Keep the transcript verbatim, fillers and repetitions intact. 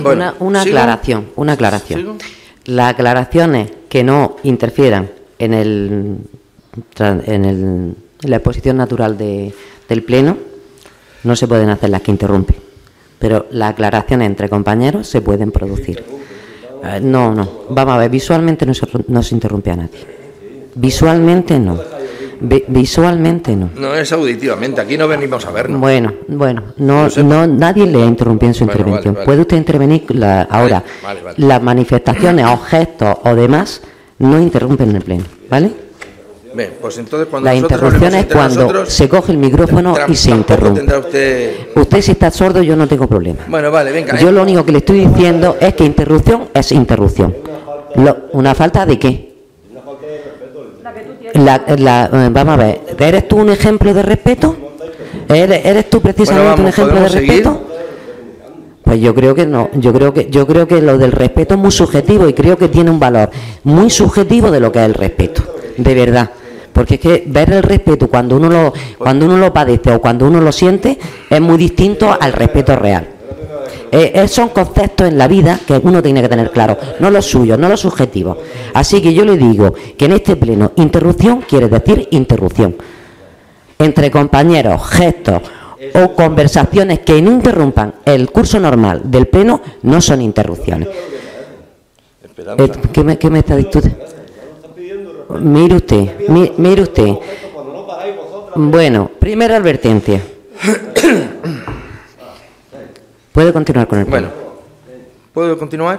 Bueno, una una ¿sigo? aclaración, una aclaración. ¿Sigo? Las aclaraciones que no interfieran en el en, el, en la exposición natural de, del pleno no se pueden hacer las que interrumpen, pero las aclaraciones entre compañeros se pueden producir. Eh, no, no, vamos a ver, visualmente no se, no se interrumpe a nadie. Visualmente no. Vi, visualmente no. No es auditivamente, aquí no venimos a vernos. Bueno, bueno, no, no, nadie le ha interrumpido en su Bueno, intervención. vale, vale. Puede usted intervenir la, ahora. Vale, vale. Las manifestaciones o gestos o demás no interrumpen en el pleno, ¿vale? Bien, pues entonces cuando La nosotros interrupción hablemos es entre cuando nosotros, se coge el micrófono tam- y se tampoco interrumpe. tendrá usted... Usted si está sordo yo no tengo problema. Bueno, vale, venga. Yo eh. lo único que le estoy diciendo es que interrupción es interrupción. Lo- ¿Una falta de qué? La, la, eh, vamos a ver, ¿eres tú un ejemplo de respeto? ¿Eres, eres tú precisamente Bueno, vamos, un ejemplo de ¿podemos seguir? respeto? Pues yo creo que no, yo creo que yo creo que lo del respeto es muy subjetivo y creo que tiene un valor muy subjetivo de lo que es el respeto, de verdad. Porque es que ver el respeto cuando uno lo cuando uno lo padece o cuando uno lo siente es muy distinto al respeto real. Eh, eh, son conceptos en la vida que uno tiene que tener claro, no los suyos, no los subjetivos. Así que yo le digo que en este pleno interrupción quiere decir interrupción. Entre compañeros, gestos o conversaciones que no interrumpan el curso normal del pleno no son interrupciones. Esperanza. Eh, ¿qué, me, ¿Qué me está diciendo? Mire usted, mi, mire usted. Bueno, primera advertencia. ¿Puede continuar con el pleno? Bueno, ¿puedo continuar?